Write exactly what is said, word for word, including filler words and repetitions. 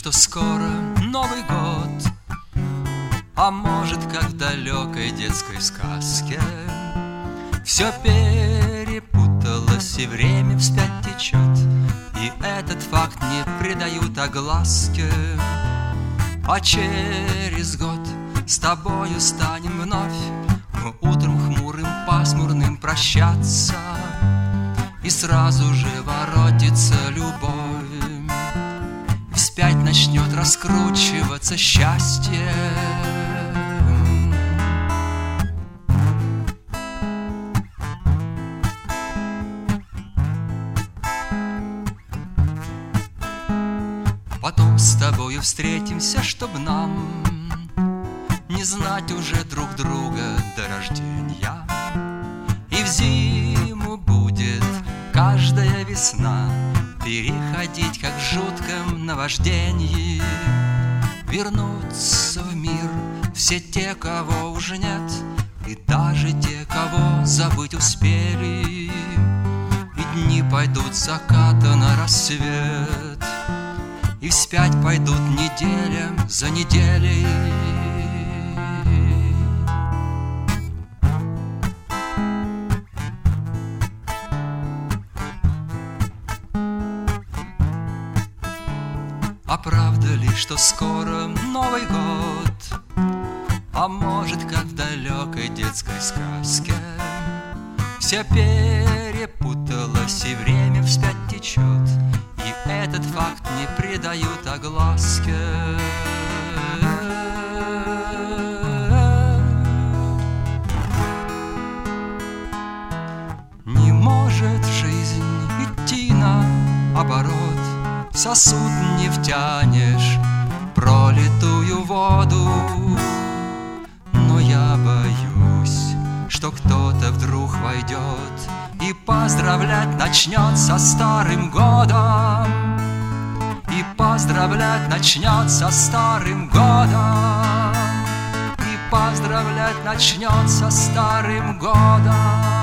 что скоро Новый год, а может, как в далекой детской сказке. Все перепуталось, и время вспять течет, и этот факт не придают огласке. А через год с тобою станем вновь мы утром хмурым, пасмурным прощаться, и сразу же воротится любовь, и вспять начнет раскручиваться счастье. Потом с тобою встретимся, чтоб нам не знать уже друг друга до рождения. И в зиму будет каждая весна переходить, как в жутком наваждении. Вернутся в мир все те, кого уже нет, и даже те, кого забыть успели. И дни пойдут с заката на рассвет, и вспять пойдут неделя за неделей. А правда ли, что скоро Новый год, а может, как в далекой детской сказке? Все перепуталось, и время вспять течет, и этот факт не придают огласке. Не может жизнь идти наоборот, в сосуд не втянешь пролитую воду. Но я боюсь, что кто-то вдруг войдет и поздравлять начнет со Старым годом, и поздравлять начнет со Старым годом, и поздравлять начнет со Старым годом.